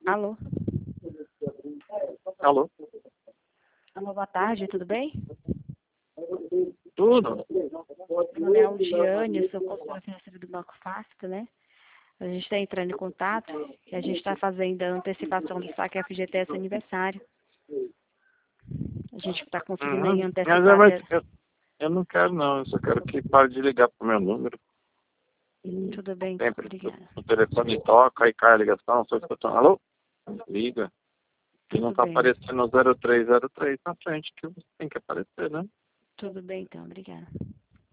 Alô? Alô? Alô, boa tarde, tudo bem? Tudo? Meu nome é Aldiane, eu sou consultora financeira do Banco Fácil, né? A gente está entrando em contato e a gente está fazendo a antecipação do saque FGTS aniversário. A gente está conseguindo aí antecipar Mas até... eu não quero não, eu só quero que pare de ligar pro meu número. Tudo bem, então, Sempre obrigada. o telefone toca, aí cai a ligação, só escutando. Alô? Liga. E não Tudo tá bem. aparecendo o 0303 na frente, que tem que aparecer, né? Tudo bem, então, obrigada.